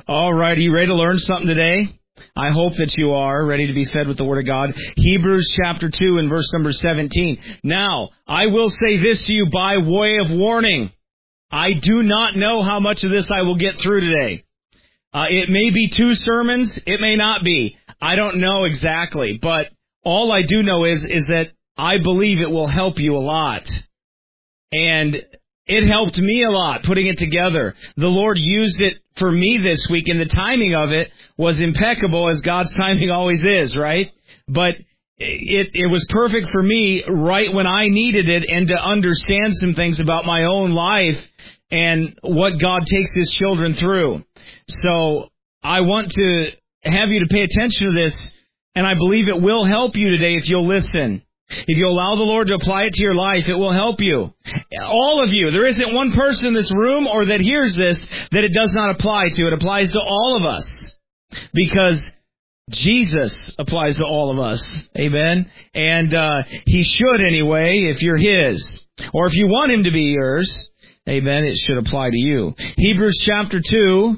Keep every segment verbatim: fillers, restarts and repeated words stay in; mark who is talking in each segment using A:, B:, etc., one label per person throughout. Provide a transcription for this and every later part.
A: All right, are you ready to learn something today? I hope that you are ready to be fed with the Word of God. Hebrews chapter two and verse number seventeen. Now, I will say this to you by way of warning. I do not know how much of this I will get through today. Uh, it may be two sermons. It may not be. I don't know exactly. But all I do know is, is that I believe it will help you a lot. And it helped me a lot putting it together. The Lord used it for me this week, and the timing of it was impeccable, as God's timing always is, right? But it it was perfect for me right when I needed it, and to understand some things about my own life and what God takes His children through. So I want to have you to pay attention to this, and I believe it will help you today if you'll listen. If you allow the Lord to apply it to your life, it will help you. All of you. There isn't one person in this room or that hears this that it does not apply to. It applies to all of us. Because Jesus applies to all of us. Amen? And uh, He should anyway if you're His. Or if you want Him to be yours, amen, it should apply to you. Hebrews chapter two.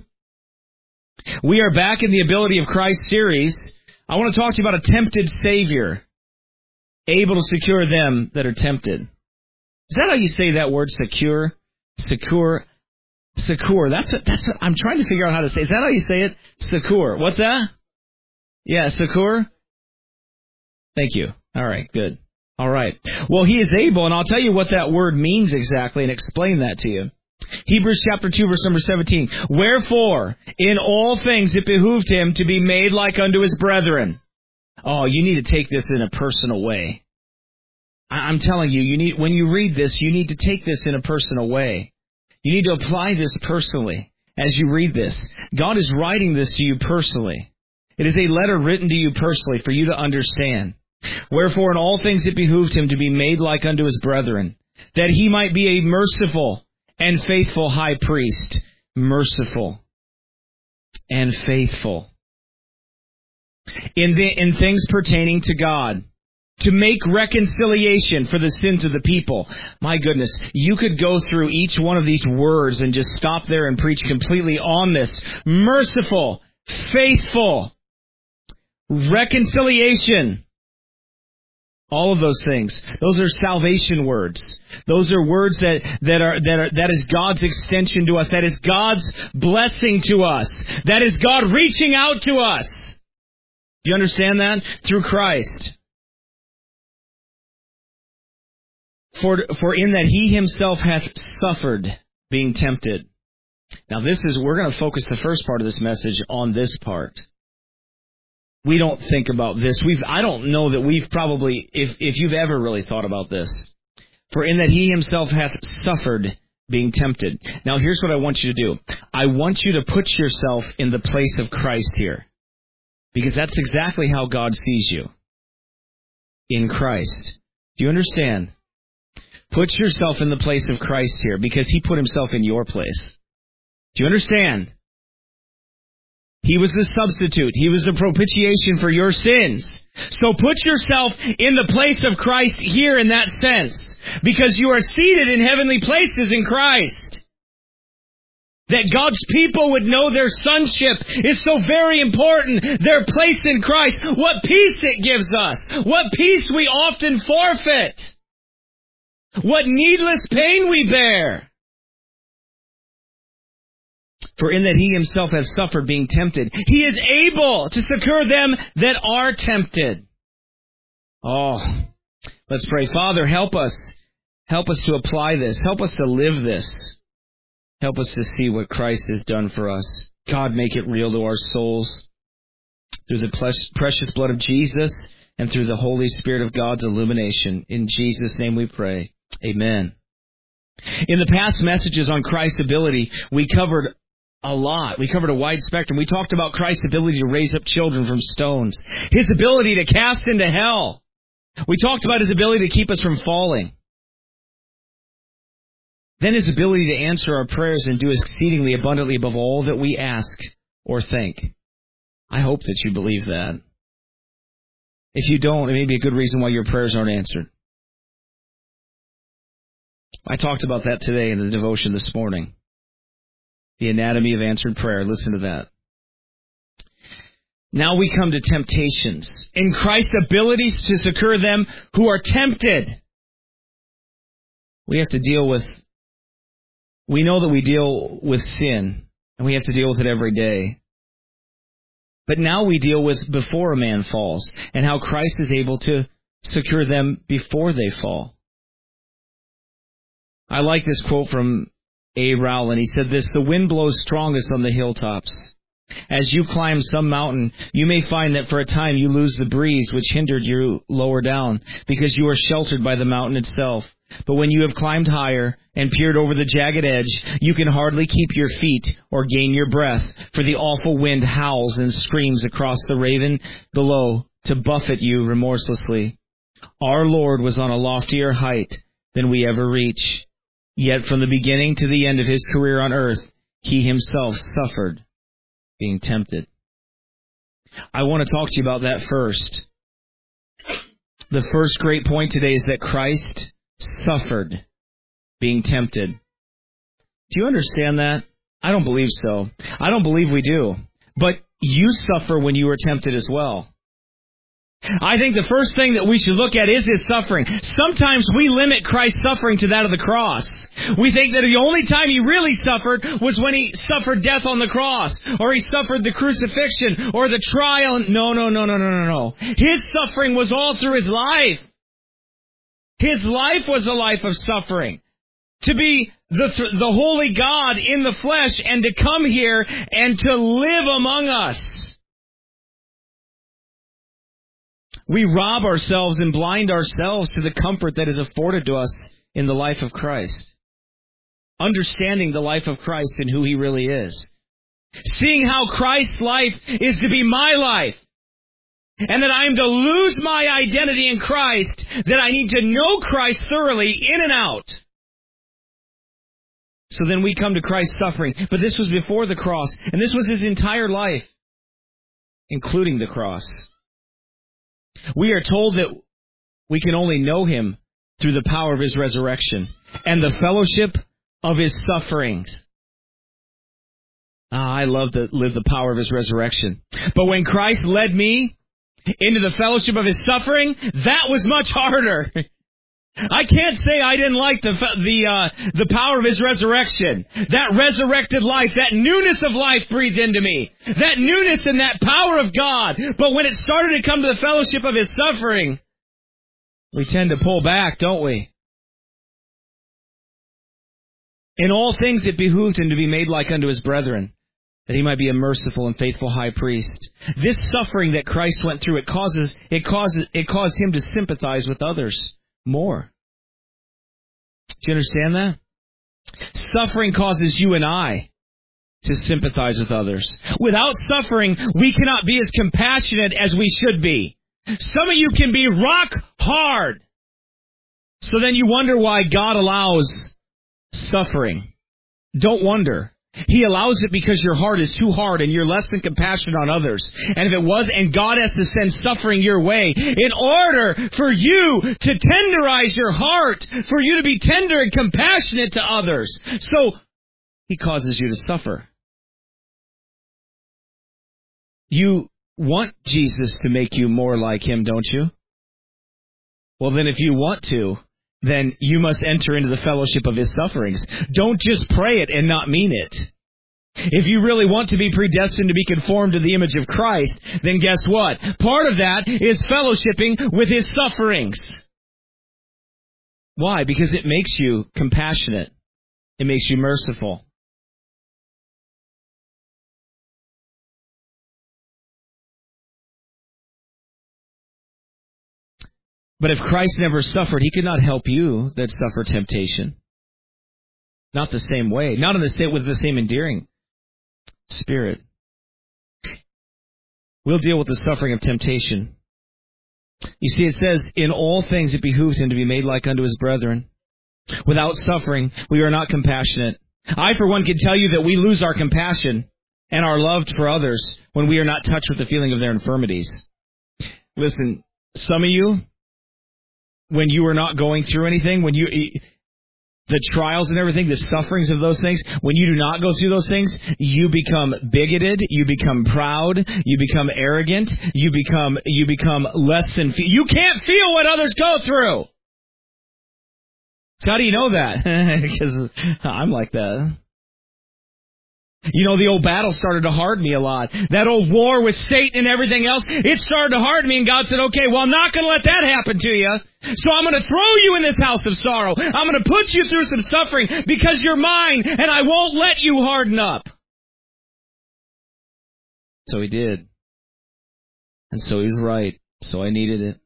A: We are back in the Ability of Christ series. I want to talk to you about a tempted Savior, able to secure them that are tempted. Is that how you say that word, secure? Secure. Secure. That's a, that's a, I'm trying to figure out how to say it. Is that how you say it? Secure. What's that? Yeah, secure. Thank you. All right, good. All right. Well, He is able, and I'll tell you what that word means exactly and explain that to you. Hebrews chapter two, verse number seventeen. Wherefore, in all things it behooved Him to be made like unto His brethren. Oh, you need to take this in a personal way. I'm telling you, you need when you read this, you need to take this in a personal way. You need to apply this personally as you read this. God is writing this to you personally. It is a letter written to you personally for you to understand. Wherefore in all things it behooved Him to be made like unto His brethren, that He might be a merciful and faithful high priest. Merciful and faithful. In, the, in things pertaining to God, to make reconciliation for the sins of the people. My goodness, you could go through each one of these words and just stop there and preach completely on this. Merciful, faithful, reconciliation. All of those things. Those are salvation words. Those are words that, that are, that are, that is God's extension to us. That is God's blessing to us. That is God reaching out to us. Do you understand that? Through Christ. For, for in that He Himself hath suffered being tempted. Now this is, we're going to focus the first part of this message on this part. We don't think about this. We've, I don't know that we've probably, if, if you've ever really thought about this. For in that He Himself hath suffered being tempted. Now here's what I want you to do. I want you to put yourself in the place of Christ here. Because that's exactly how God sees you. In Christ. Do you understand? Put yourself in the place of Christ here, because He put Himself in your place. Do you understand? He was the substitute. He was the propitiation for your sins. So put yourself in the place of Christ here in that sense, because you are seated in heavenly places in Christ. That God's people would know their sonship is so very important. Their place in Christ. What peace it gives us. What peace we often forfeit. What needless pain we bear. For in that He Himself has suffered being tempted, He is able to succor them that are tempted. Oh, let's pray. Father, help us. Help us to apply this. Help us to live this. Help us to see what Christ has done for us. God, make it real to our souls. Through the precious blood of Jesus and through the Holy Spirit of God's illumination. In Jesus' name we pray. Amen. In the past messages on Christ's ability, we covered a lot. We covered a wide spectrum. We talked about Christ's ability to raise up children from stones. His ability to cast into hell. We talked about His ability to keep us from falling. Then His ability to answer our prayers and do exceedingly abundantly above all that we ask or think. I hope that you believe that. If you don't, it may be a good reason why your prayers aren't answered. I talked about that today in the devotion this morning. The anatomy of answered prayer. Listen to that. Now we come to temptations and Christ's abilities to succor them who are tempted. We have to deal with, we know that we deal with sin, and we have to deal with it every day. But now we deal with before a man falls, and how Christ is able to secure them before they fall. I like this quote from A. Rowland. He said this, "The wind blows strongest on the hilltops. As you climb some mountain, you may find that for a time you lose the breeze which hindered you lower down, because you are sheltered by the mountain itself. But when you have climbed higher and peered over the jagged edge, you can hardly keep your feet or gain your breath, for the awful wind howls and screams across the raven below to buffet you remorselessly. Our Lord was on a loftier height than we ever reach. Yet from the beginning to the end of his career on earth, he himself suffered being tempted." I want to talk to you about that first. The first great point today is that Christ suffered being tempted. Do you understand that? I don't believe so. I don't believe we do. But you suffer when you are tempted as well. I think the first thing that we should look at is his suffering. Sometimes we limit Christ's suffering to that of the cross. We think that the only time he really suffered was when he suffered death on the cross, or he suffered the crucifixion, or the trial. No, no, no, no, no, no, no. His suffering was all through his life. His life was a life of suffering. To be the, the holy God in the flesh and to come here and to live among us. We rob ourselves and blind ourselves to the comfort that is afforded to us in the life of Christ. Understanding the life of Christ and who he really is. Seeing how Christ's life is to be my life. And that I am to lose my identity in Christ. That I need to know Christ thoroughly in and out. So then we come to Christ's suffering. But this was before the cross. And this was his entire life. Including the cross. We are told that we can only know him through the power of his resurrection and the fellowship of his sufferings. Ah, I love to live the power of his resurrection. But when Christ led me into the fellowship of his suffering, that was much harder. I can't say I didn't like the the uh, the power of his resurrection. That resurrected life, that newness of life breathed into me. That newness and that power of God. But when it started to come to the fellowship of his suffering, we tend to pull back, don't we? In all things it behooved him to be made like unto his brethren, that he might be a merciful and faithful high priest. This suffering that Christ went through, it causes it causes it caused him to sympathize with others more. Do you understand that? Suffering causes you and I to sympathize with others. Without suffering, we cannot be as compassionate as we should be. Some of you can be rock hard. So then you wonder why God allows suffering. Don't wonder. He allows it because your heart is too hard and you're less than compassionate on others. And if it was, and God has to send suffering your way in order for you to tenderize your heart, for you to be tender and compassionate to others. So he causes you to suffer. You want Jesus to make you more like him, don't you? Well, then if you want to, then you must enter into the fellowship of his sufferings. Don't just pray it and not mean it. If you really want to be predestined to be conformed to the image of Christ, then guess what? Part of that is fellowshipping with his sufferings. Why? Because it makes you compassionate. It makes you merciful. But if Christ never suffered, he could not help you that suffer temptation. Not the same way. Not in the same, with the same endearing spirit. We'll deal with the suffering of temptation. You see, it says, in all things it behooved him to be made like unto his brethren. Without suffering, we are not compassionate. I, for one, can tell you that we lose our compassion and our love for others when we are not touched with the feeling of their infirmities. Listen, some of you, when you are not going through anything, when you the trials and everything, the sufferings of those things, when you do not go through those things, you become bigoted, you become proud, you become arrogant, you become you become less than... Fe- you can't feel what others go through. So how do you know that? Because I'm like that. You know, the old battle started to harden me a lot. That old war with Satan and everything else, it started to harden me, and God said, okay, well, I'm not going to let that happen to you. So I'm going to throw you in this house of sorrow. I'm going to put you through some suffering because you're mine, and I won't let you harden up. So he did. And so he's right. So I needed it.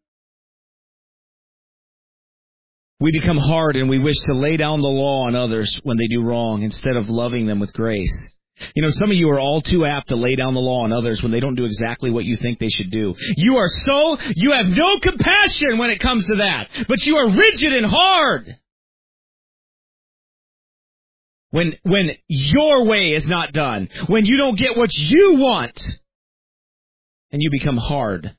A: We become hard and we wish to lay down the law on others when they do wrong instead of loving them with grace. You know, some of you are all too apt to lay down the law on others when they don't do exactly what you think they should do. You are so, you have no compassion when it comes to that, but you are rigid and hard. When, when your way is not done, when you don't get what you want, and you become hard.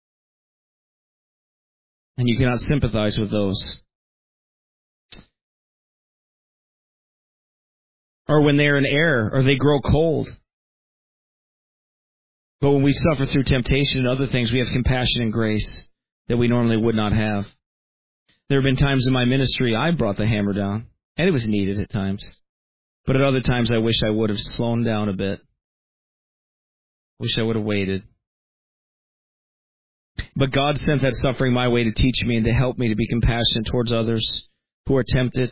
A: And you cannot sympathize with those. Or when they're in error, or they grow cold. But when we suffer through temptation and other things, we have compassion and grace that we normally would not have. There have been times in my ministry I brought the hammer down, and it was needed at times. But at other times I wish I would have slowed down a bit. Wish I would have waited. But God sent that suffering my way to teach me and to help me to be compassionate towards others who are tempted.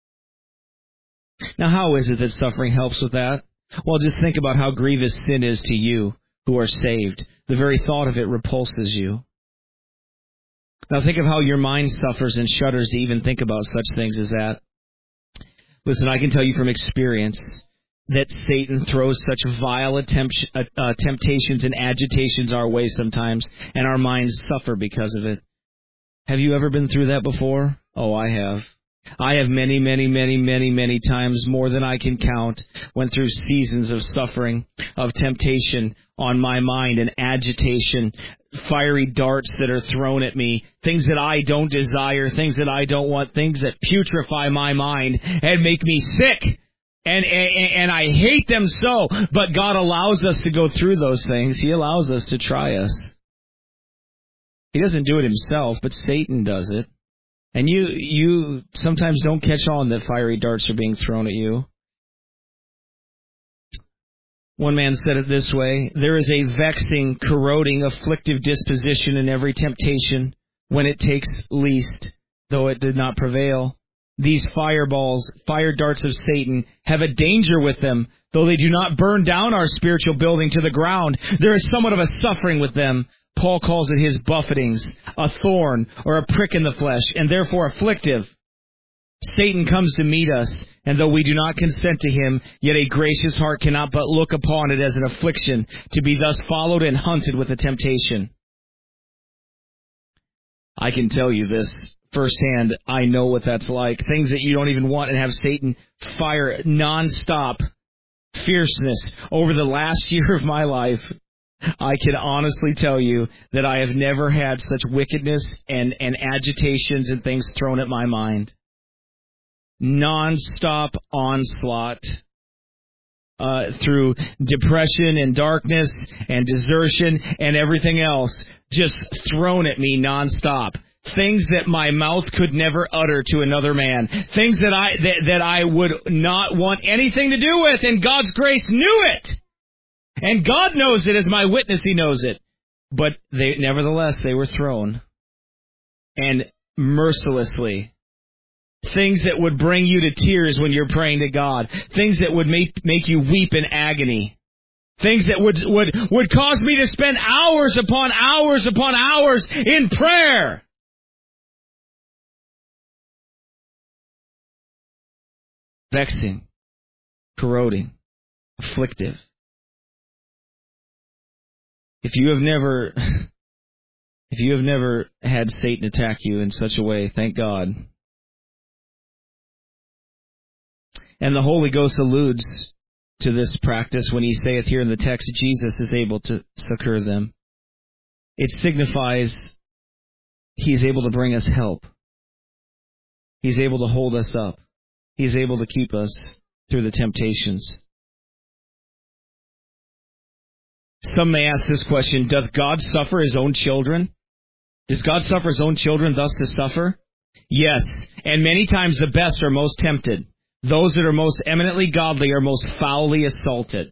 A: Now, how is it that suffering helps with that? Well, just think about how grievous sin is to you who are saved. The very thought of it repulses you. Now, think of how your mind suffers and shudders to even think about such things as that. Listen, I can tell you from experience that Satan throws such vile attempt, uh, uh, temptations and agitations our way sometimes, and our minds suffer because of it. Have you ever been through that before? Oh, I have. I have many, many, many, many, many times, more than I can count, went through seasons of suffering, of temptation on my mind and agitation, fiery darts that are thrown at me, things that I don't desire, things that I don't want, things that putrefy my mind and make me sick. And, and, and I hate them so, but God allows us to go through those things. He allows us to try us. He doesn't do it himself, but Satan does it. And you you sometimes don't catch on that fiery darts are being thrown at you. One man said it this way: there is a vexing, corroding, afflictive disposition in every temptation when it takes least, though it did not prevail. These fireballs, fire darts of Satan, have a danger with them, though they do not burn down our spiritual building to the ground. There is somewhat of a suffering with them. Paul calls it his buffetings, a thorn or a prick in the flesh, and therefore afflictive. Satan comes to meet us, and though we do not consent to him, yet a gracious heart cannot but look upon it as an affliction, to be thus followed and hunted with a temptation. I can tell you this firsthand. I know what that's like. Things that you don't even want, and have Satan fire nonstop fierceness over the last year of my life. I can honestly tell you that I have never had such wickedness and, and agitations and things thrown at my mind. Non-stop onslaught uh, through depression and darkness and desertion and everything else just thrown at me non-stop. Things that my mouth could never utter to another man. Things that I that, that I would not want anything to do with, and God's grace knew it. And God knows it, as my witness, He knows it. But they, nevertheless, they were thrown. And mercilessly. Things that would bring you to tears when you're praying to God. Things that would make, make you weep in agony. Things that would, would, would cause me to spend hours upon hours upon hours in prayer. Vexing, corroding, afflictive. If you have never, if you have never had Satan attack you in such a way, thank God. And the Holy Ghost alludes to this practice when He saith here in the text, Jesus is able to succor them. It signifies He is able to bring us help. He's able to hold us up. He's able to keep us through the temptations. Some may ask this question, does God suffer his own children? Does God suffer his own children thus to suffer? Yes, and many times the best are most tempted. Those that are most eminently godly are most foully assaulted.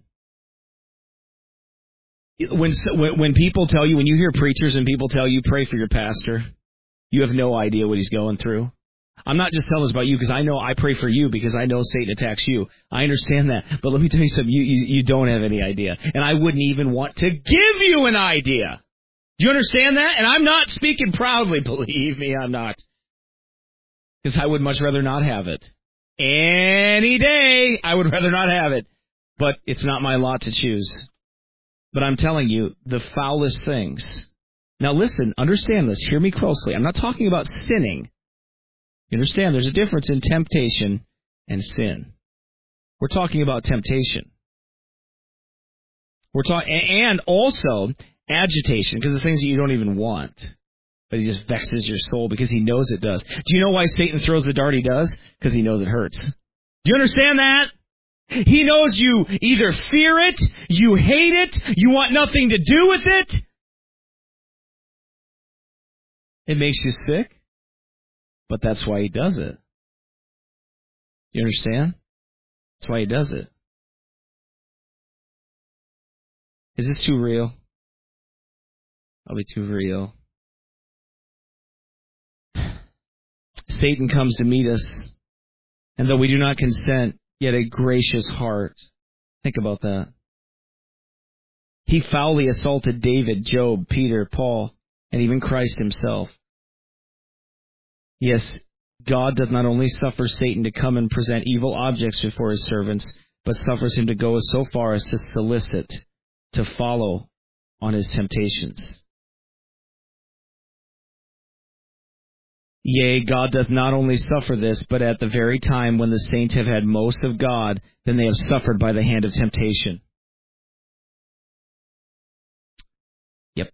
A: When, when people tell you, when you hear preachers and people tell you, pray for your pastor, you have no idea what he's going through. I'm not just telling this about you because I know I pray for you because I know Satan attacks you. I understand that. But let me tell you something. You, you, you don't have any idea. And I wouldn't even want to give you an idea. Do you understand that? And I'm not speaking proudly. Believe me, I'm not. Because I would much rather not have it. Any day, I would rather not have it. But it's not my lot to choose. But I'm telling you, the foulest things. Now listen, understand this. Hear me closely. I'm not talking about sinning. You understand? There's a difference in temptation and sin. We're talking about temptation. We're talking, and also agitation, because the things that you don't even want. But he just vexes your soul because he knows it does. Do you know why Satan throws the dart he does? Because he knows it hurts. Do you understand that? He knows you either fear it, you hate it, you want nothing to do with it. It makes you sick. But that's why he does it. You understand? That's why he does it. Is this too real? Probably too real. Satan comes to meet us, and though we do not consent, yet a gracious heart. Think about that. He foully assaulted David, Job, Peter, Paul, and even Christ himself. Yes, God does not only suffer Satan to come and present evil objects before his servants, but suffers him to go so far as to solicit, to follow on his temptations. Yea, God doth not only suffer this, but at the very time when the saints have had most of God, then they have suffered by the hand of temptation. Yep.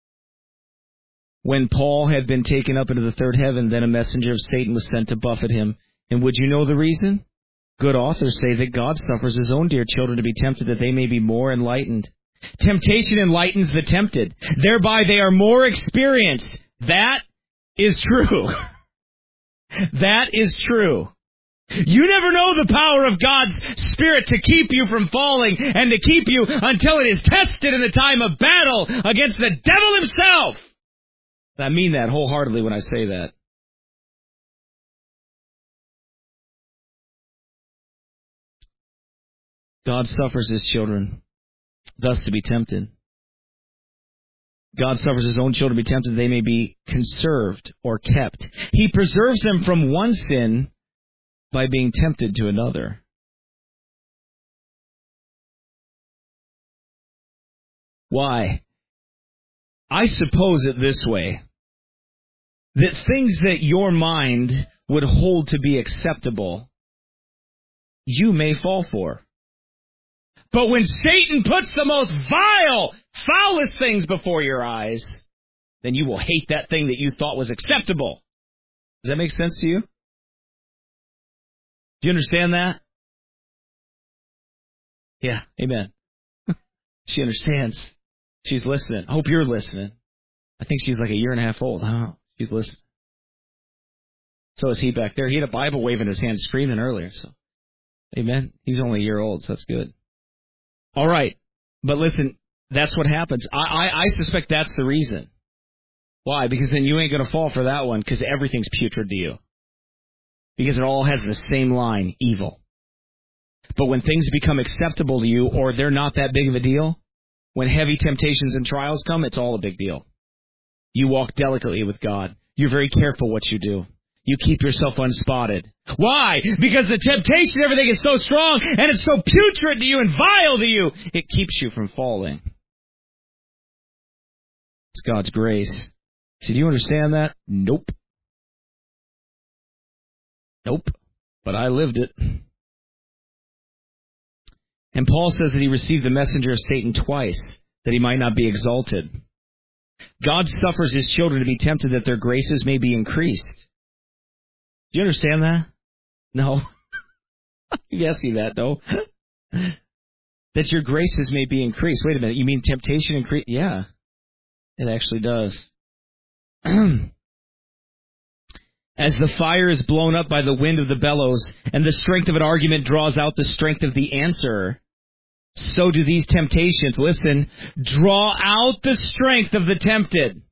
A: When Paul had been taken up into the third heaven, then a messenger of Satan was sent to buffet him. And would you know the reason? Good authors say that God suffers his own dear children to be tempted, that they may be more enlightened. Temptation enlightens the tempted. Thereby they are more experienced. That is true. That is true. You never know the power of God's Spirit to keep you from falling and to keep you until it is tested in the time of battle against the devil himself. I mean that wholeheartedly when I say that. God suffers his children, thus to be tempted. God suffers his own children to be tempted, they may be conserved or kept. He preserves them from one sin by being tempted to another. Why? I suppose it this way, that things that your mind would hold to be acceptable, you may fall for. But when Satan puts the most vile, foulest things before your eyes, then you will hate that thing that you thought was acceptable. Does that make sense to you? Do you understand that? Yeah, amen. She understands. She's listening. I hope you're listening. I think she's like a year and a half old. Oh, she's listening. So is he back there. He had a Bible waving his hand screaming earlier. So, amen. He's only a year old, so that's good. All right. But listen, that's what happens. I, I, I suspect that's the reason. Why? Because then you ain't going to fall for that one because everything's putrid to you. Because it all has the same line, evil. But when things become acceptable to you or they're not that big of a deal, when heavy temptations and trials come, it's all a big deal. You walk delicately with God. You're very careful what you do. You keep yourself unspotted. Why? Because the temptation, everything is so strong, and it's so putrid to you and vile to you, it keeps you from falling. It's God's grace. So do you understand that? Nope. Nope. But I lived it. And Paul says that he received the messenger of Satan twice, that he might not be exalted. God suffers his children to be tempted that their graces may be increased. Do you understand that? No. You ask me that, though. That your graces may be increased. Wait a minute. You mean temptation increase? Yeah, it actually does. As the fire is blown up by the wind of the bellows, and the strength of an argument draws out the strength of the answerer, so do these temptations, listen, draw out the strength of the tempted.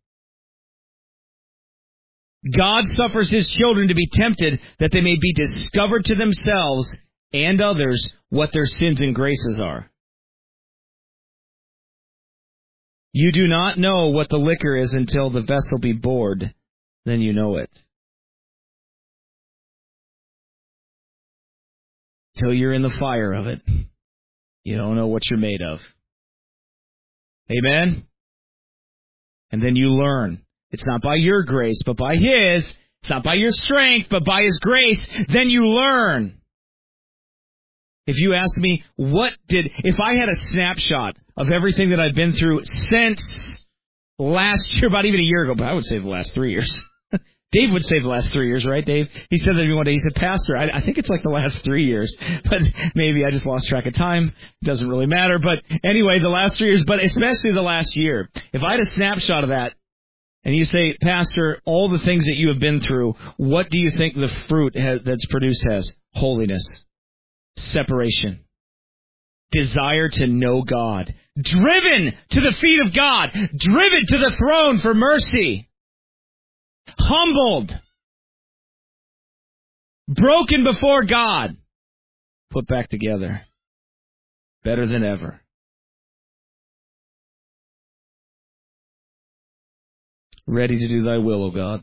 A: God suffers his children to be tempted, that they may be discovered to themselves and others what their sins and graces are. You do not know what the liquor is until the vessel be bored, then you know it. Till you're in the fire of it, you don't know what you're made of. Amen? And then you learn. It's not by your grace, but by his. It's not by your strength, but by his grace. Then you learn. If you ask me, what did, if I had a snapshot of everything that I've been through since last year, about even a year ago, but I would say the last three years. Dave would say the last three years, right, Dave? He said that to me one day. He said, Pastor, I, I think it's like the last three years. But maybe I just lost track of time. It doesn't really matter. But anyway, the last three years, but especially the last year. If I had a snapshot of that, and you say, Pastor, all the things that you have been through, what do you think the fruit has, that's produced has? Holiness. Separation. Desire to know God. Driven to the feet of God. Driven to the throne for mercy. Humbled, broken before God, put back together, better than ever. Ready to do thy will, O God.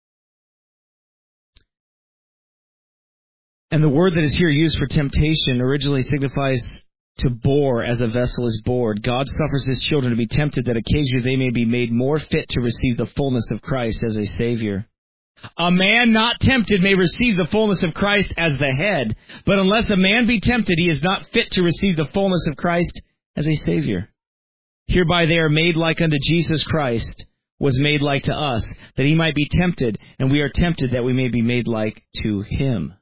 A: And the word that is here used for temptation originally signifies to bore as a vessel is bored. God suffers his children to be tempted that occasionally they may be made more fit to receive the fullness of Christ as a Savior. A man not tempted may receive the fullness of Christ as the head, but unless a man be tempted, he is not fit to receive the fullness of Christ as a Savior. Hereby they are made like unto Jesus Christ was made like to us, that he might be tempted, and we are tempted that we may be made like to him.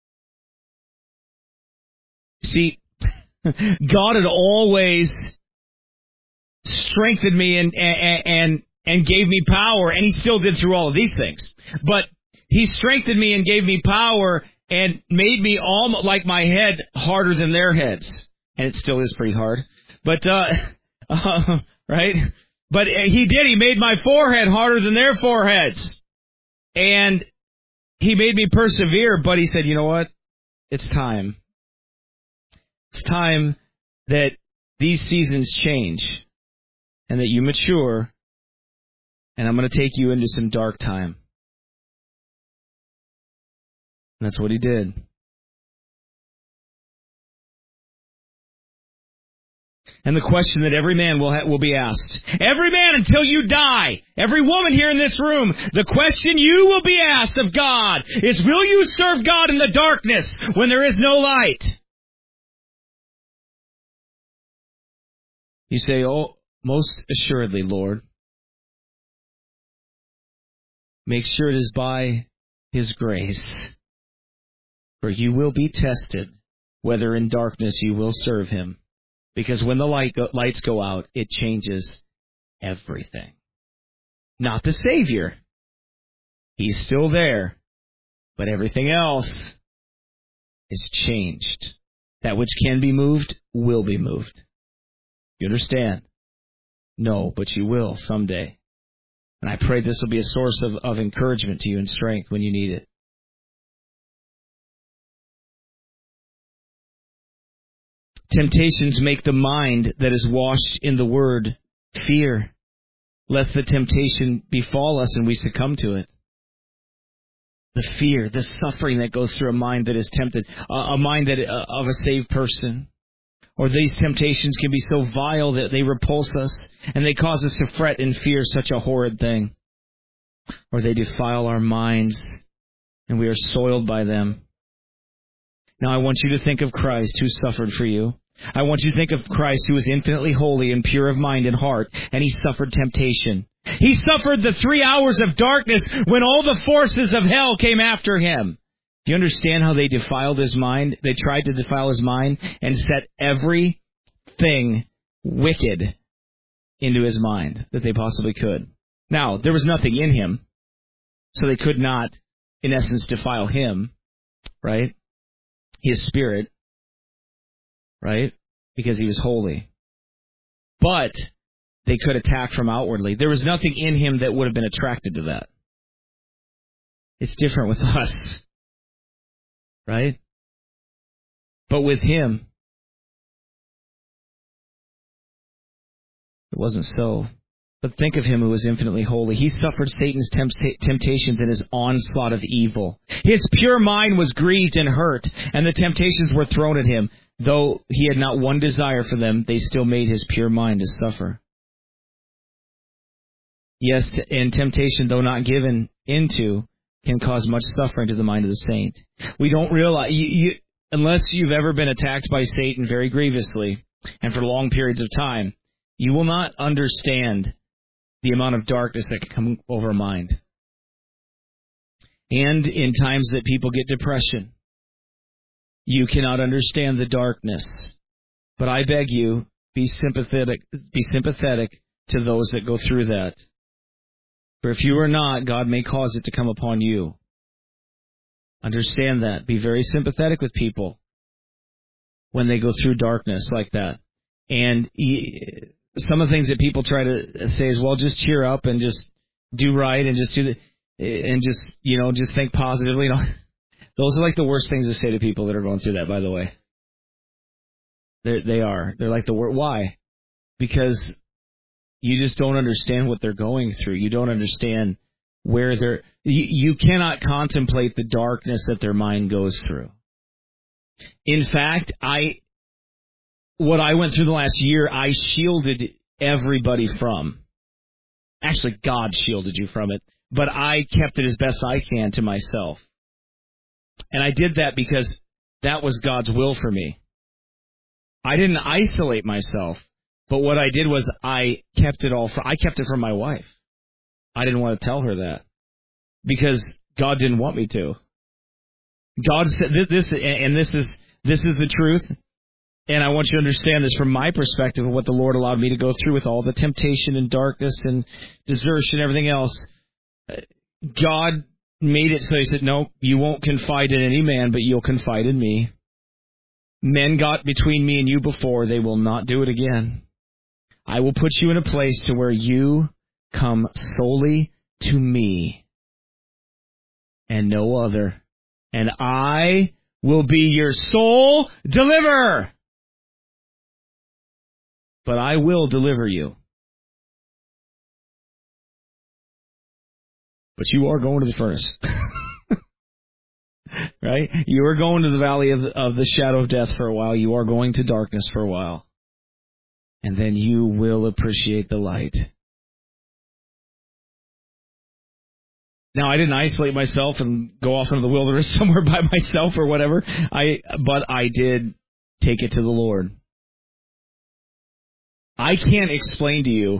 A: See, God had always strengthened me and, and and and gave me power, and he still did through all of these things. But he strengthened me and gave me power and made me almost like my head harder than their heads. And it still is pretty hard. But, uh, uh right? But he did. He made my forehead harder than their foreheads. And he made me persevere, but he said, you know what? It's time. It's time that these seasons change and that you mature, and I'm going to take you into some dark time. And that's what he did. And the question that every man will ha- will be asked, every man until you die, every woman here in this room, the question you will be asked of God is, will you serve God in the darkness when there is no light? You say, oh, most assuredly, Lord. Make sure it is by his grace. For you will be tested, whether in darkness you will serve him. Because when the light go, lights go out, it changes everything. Not the Savior. He's still there. But everything else is changed. That which can be moved will be moved. You understand? No, but you will someday. And I pray this will be a source of, of encouragement to you and strength when you need it. Temptations make the mind that is washed in the Word fear, lest the temptation befall us and we succumb to it. The fear, the suffering that goes through a mind that is tempted, uh, a mind that uh, of a saved person. Or these temptations can be so vile that they repulse us and they cause us to fret and fear such a horrid thing. Or they defile our minds and we are soiled by them. Now I want you to think of Christ who suffered for you. I want you to think of Christ who is infinitely holy and pure of mind and heart, and he suffered temptation. He suffered the three hours of darkness when all the forces of hell came after him. Do you understand how they defiled his mind? They tried to defile his mind and set everything wicked into his mind that they possibly could. Now, there was nothing in him, so they could not, in essence, defile him, right? His spirit, right? Because he was holy. But they could attack from outwardly. There was nothing in him that would have been attracted to that. It's different with us, right? But with him, it wasn't so. But think of him who was infinitely holy. He suffered Satan's tempt- temptations and his onslaught of evil. His pure mind was grieved and hurt, and the temptations were thrown at him. Though he had not one desire for them, they still made his pure mind to suffer. Yes, and temptation, though not given into, can cause much suffering to the mind of the saint. We don't realize, you, you, unless you've ever been attacked by Satan very grievously, and for long periods of time, you will not understand the amount of darkness that can come over a mind. And in times that people get depression, you cannot understand the darkness. But I beg you, be sympathetic, be sympathetic to those that go through that. For if you are not, God may cause it to come upon you. Understand that. Be very sympathetic with people when they go through darkness like that. And some of the things that people try to say is, well, just cheer up and just do right and just do the, and just, you know, just think positively. You know, those are like the worst things to say to people that are going through that, by the way. They're, they are. They're like the worst. Why? Because you just don't understand what they're going through. You don't understand where they're... You, you cannot contemplate the darkness that their mind goes through. In fact, I... What I went through the last year, I shielded everybody from. Actually, God shielded you from it. But I kept it as best I can to myself. And I did that because that was God's will for me. I didn't isolate myself. But what I did was I kept it all. For, I kept it from my wife. I didn't want to tell her that because God didn't want me to. God said this, and this is this is the truth. And I want you to understand this from my perspective of what the Lord allowed me to go through with all the temptation and darkness and desertion and everything else. God made it so He said, "No, you won't confide in any man, but you'll confide in me." Men got between me and you before; they will not do it again. I will put you in a place to where you come solely to me and no other. And I will be your sole deliverer. But I will deliver you. But you are going to the furnace. Right? You are going to the valley of the, of the shadow of death for a while. You are going to darkness for a while. And then you will appreciate the light. Now, I didn't isolate myself and go off into the wilderness somewhere by myself or whatever. I, but I did take it to the Lord. I can't explain to you,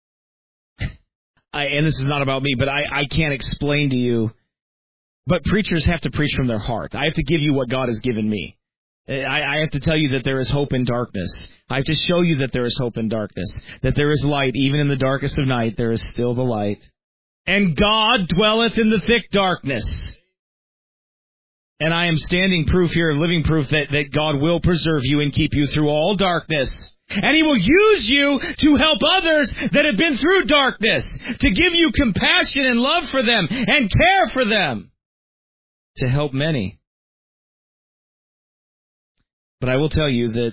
A: I, and this is not about me, but I, I can't explain to you, but preachers have to preach from their heart. I have to give you what God has given me. I have to tell you that there is hope in darkness. I have to show you that there is hope in darkness, that there is light. Even in the darkest of night, there is still the light. And God dwelleth in the thick darkness. And I am standing proof here, living proof that, that God will preserve you and keep you through all darkness. And He will use you to help others that have been through darkness, to give you compassion and love for them and care for them, to help many. But I will tell you that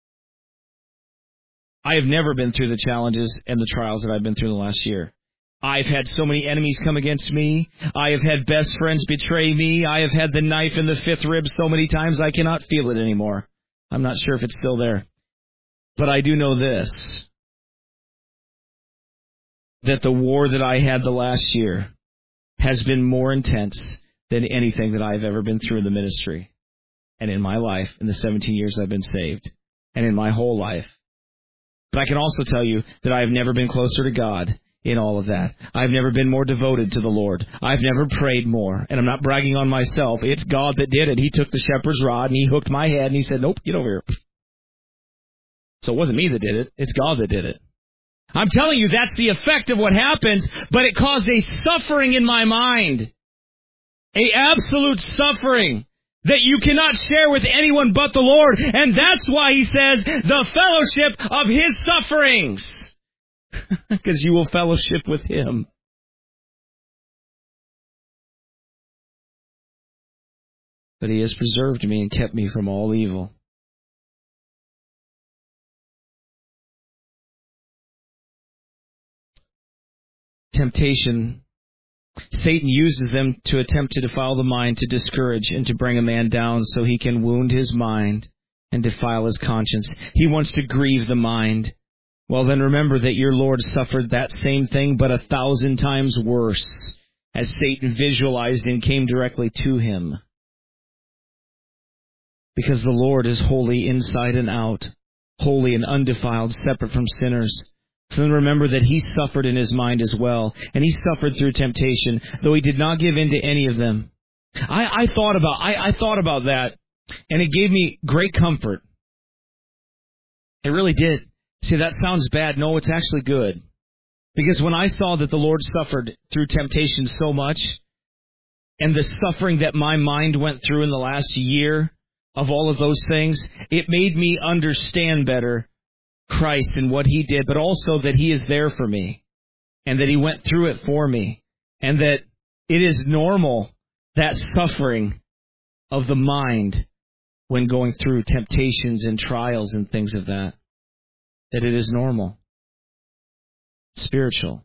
A: I have never been through the challenges and the trials that I've been through the last year. I've had so many enemies come against me. I have had best friends betray me. I have had the knife in the fifth rib so many times I cannot feel it anymore. I'm not sure if it's still there. But I do know this, that the war that I had the last year has been more intense than anything that I've ever been through in the ministry. And in my life, in the seventeen years I've been saved, and in my whole life. But I can also tell you that I have never been closer to God in all of that. I've never been more devoted to the Lord. I've never prayed more. And I'm not bragging on myself. It's God that did it. He took the shepherd's rod and He hooked my head and He said, nope, get over here. So it wasn't me that did it. It's God that did it. I'm telling you, that's the effect of what happens, but it caused a suffering in my mind. A absolute suffering that you cannot share with anyone but the Lord. And that's why He says, the fellowship of His sufferings. Because you will fellowship with Him. But He has preserved me and kept me from all evil. Temptation. Satan uses them to attempt to defile the mind, to discourage, and to bring a man down so he can wound his mind and defile his conscience. He wants to grieve the mind. Well, then remember that your Lord suffered that same thing, but a thousand times worse, as Satan visualized and came directly to Him. Because the Lord is holy inside and out, holy and undefiled, separate from sinners. So then remember that He suffered in His mind as well. And He suffered through temptation, though He did not give in to any of them. I, I thought about I, I thought about that, and it gave me great comfort. It really did. See, that sounds bad. No, it's actually good. Because when I saw that the Lord suffered through temptation so much, and the suffering that my mind went through in the last year of all of those things, it made me understand better Christ and what He did, but also that He is there for me, and that He went through it for me, and that it is normal, that suffering of the mind when going through temptations and trials and things of that, that it is normal, spiritual.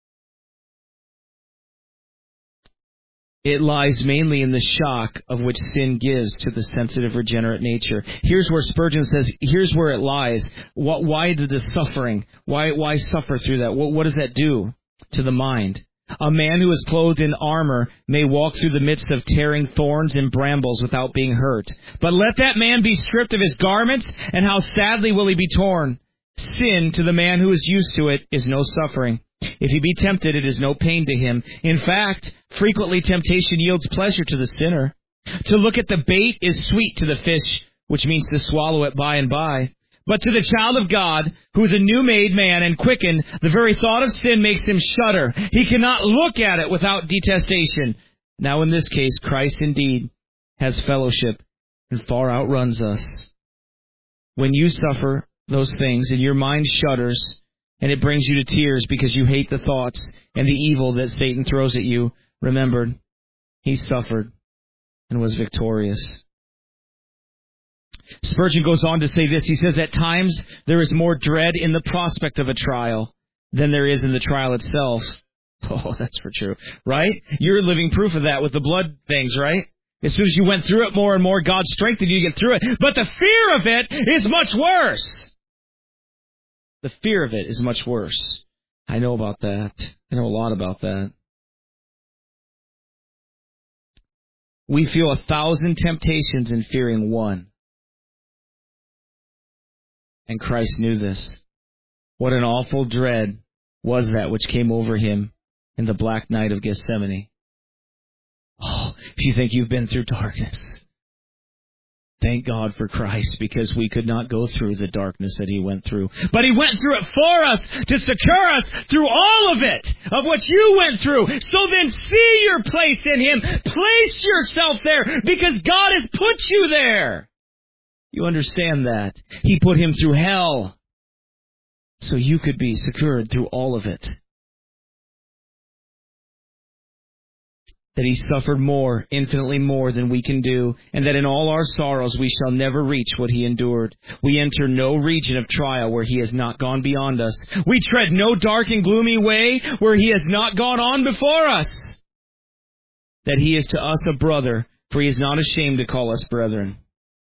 A: It lies mainly in the shock of which sin gives to the sensitive, regenerate nature. Here's where Spurgeon says, here's where it lies. What, why did the suffering? Why, why suffer through that? What, what does that do to the mind? A man who is clothed in armor may walk through the midst of tearing thorns and brambles without being hurt. But let that man be stripped of his garments, and how sadly will he be torn. Sin, to the man who is used to it, is no suffering. If he be tempted, it is no pain to him. In fact, frequently temptation yields pleasure to the sinner. To look at the bait is sweet to the fish, which means to swallow it by and by. But to the child of God, who is a new-made man and quickened, the very thought of sin makes him shudder. He cannot look at it without detestation. Now in this case, Christ indeed has fellowship and far outruns us. When you suffer those things and your mind shudders, and it brings you to tears because you hate the thoughts and the evil that Satan throws at you, remember, He suffered and was victorious. Spurgeon goes on to say this. He says, at times there is more dread in the prospect of a trial than there is in the trial itself. Oh, that's for true, right? You're living proof of that with the blood things, right? As soon as you went through it more and more, God strengthened you to get through it. But the fear of it is much worse. The fear of it is much worse. I know about that. I know a lot about that. We feel a thousand temptations in fearing one. And Christ knew this. What an awful dread was that which came over Him in the black night of Gethsemane. Oh, if you think you've been through darkness, thank God for Christ, because we could not go through the darkness that He went through. But He went through it for us, to secure us through all of it, of what you went through. So then see your place in Him. Place yourself there, because God has put you there. You understand that? He put Him through hell, so you could be secured through all of it. That He suffered more, infinitely more than we can do, and that in all our sorrows we shall never reach what He endured. We enter no region of trial where He has not gone beyond us. We tread no dark and gloomy way where He has not gone on before us. That He is to us a brother, for He is not ashamed to call us brethren.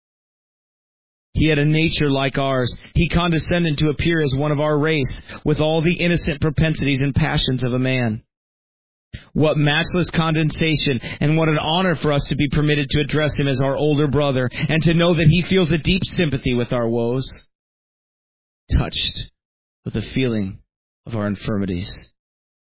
A: He had a nature like ours. He condescended to appear as one of our race, with all the innocent propensities and passions of a man. What matchless condescension, and what an honor for us to be permitted to address Him as our older brother, and to know that He feels a deep sympathy with our woes, touched with the feeling of our infirmities.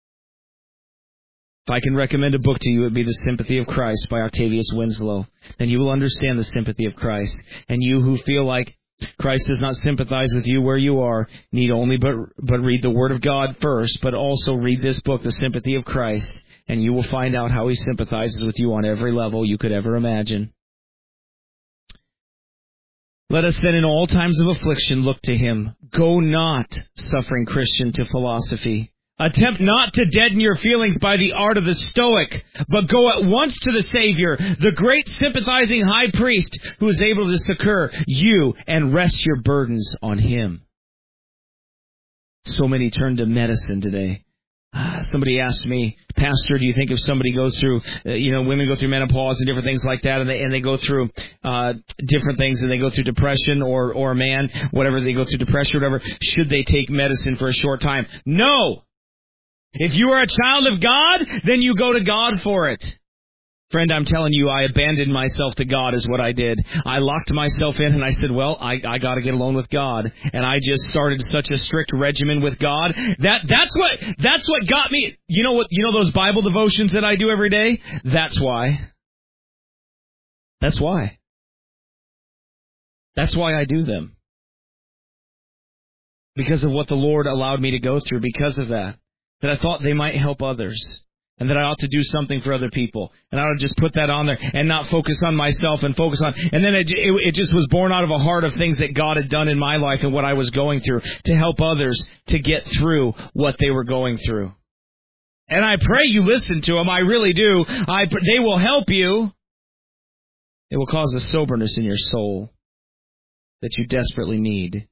A: If I can recommend a book to you, it would be The Sympathy of Christ by Octavius Winslow. Then you will understand the sympathy of Christ. And you who feel like Christ does not sympathize with you where you are need only but, but read the Word of God first, but also read this book, The Sympathy of Christ, and you will find out how He sympathizes with you on every level you could ever imagine. Let us then in all times of affliction look to Him. Go not, suffering Christian, to philosophy. Attempt not to deaden your feelings by the art of the Stoic, but go at once to the Savior, the great sympathizing high priest who is able to succor you and rest your burdens on Him. So many turn to medicine today. Uh, somebody asked me, Pastor, do you think if somebody goes through, uh, you know, women go through menopause and different things like that, and they and they go through uh, different things, and they go through depression, or or a man, whatever, they go through depression or whatever, should they take medicine for a short time? No! If you are a child of God, then you go to God for it. Friend, I'm telling you, I abandoned myself to God is what I did. I locked myself in and I said, well, I, I got to get alone with God. And I just started such a strict regimen with God. That that's what that's what got me. You know what? You know those Bible devotions that I do every day? That's why. That's why. That's why I do them. Because of what the Lord allowed me to go through, because of that. That I thought they might help others, and that I ought to do something for other people, and I ought to just put that on there and not focus on myself and focus on, and then it, it, it just was born out of a heart of things that God had done in my life and what I was going through to help others to get through what they were going through. And I pray you listen to them. I really do. I, they will help you. It will cause a soberness in your soul that you desperately need.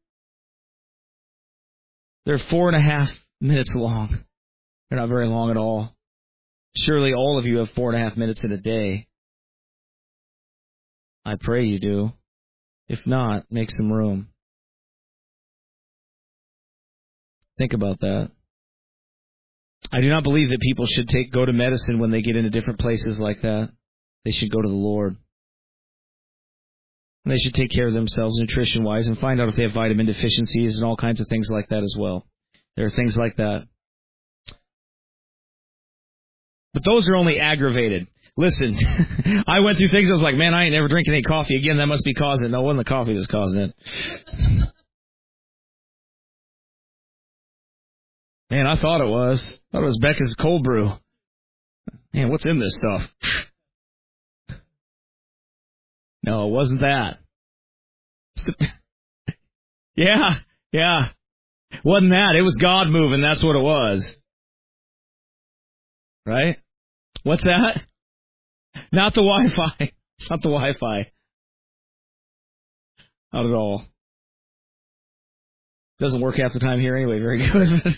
A: They're four and a half minutes long. They're not very long at all. Surely all of you have four and a half minutes in a day. I pray you do. If not, make some room. Think about that. I do not believe that people should take go to medicine when they get into different places like that. They should go to the Lord. And they should take care of themselves nutrition-wise and find out if they have vitamin deficiencies and all kinds of things like that as well. There are things like that. But those are only aggravated. Listen, I went through things, I was like, man, I ain't never drinking any coffee again. That must be causing it. No, it wasn't the coffee that's causing it. Man, I thought it was. I thought it was Becca's cold brew. Man, what's in this stuff? No, it wasn't that. yeah, yeah. Wasn't that. It was God moving. That's what it was. Right? What's that? Not the Wi-Fi. Not the Wi-Fi. Not at all. Doesn't work half the time here anyway. Very good.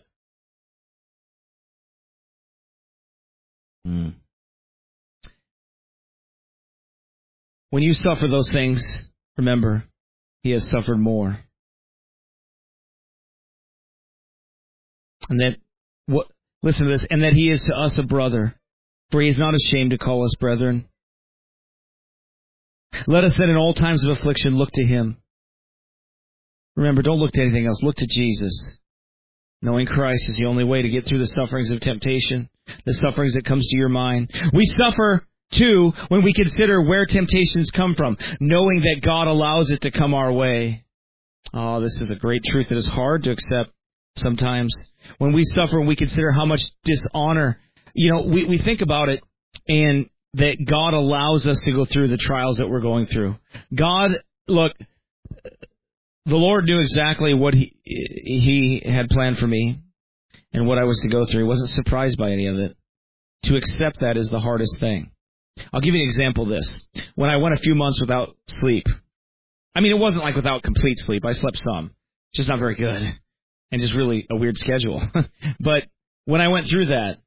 A: mm. When you suffer those things, remember, He has suffered more. And that, what, listen to this, and that He is to us a brother, for He is not ashamed to call us brethren. Let us then in all times of affliction look to Him. Remember, don't look to anything else. Look to Jesus. Knowing Christ is the only way to get through the sufferings of temptation, the sufferings that comes to your mind. We suffer, too, when we consider where temptations come from, knowing that God allows it to come our way. Oh, this is a great truth that is hard to accept sometimes. When we suffer and we consider how much dishonor, you know, we, we think about it, and that God allows us to go through the trials that we're going through. God, look, the Lord knew exactly what he, he had planned for me and what I was to go through. He wasn't surprised by any of it. To accept that is the hardest thing. I'll give you an example of this. When I went a few months without sleep, I mean, it wasn't like without complete sleep. I slept some. Just not very good. And just really a weird schedule. But when I went through that,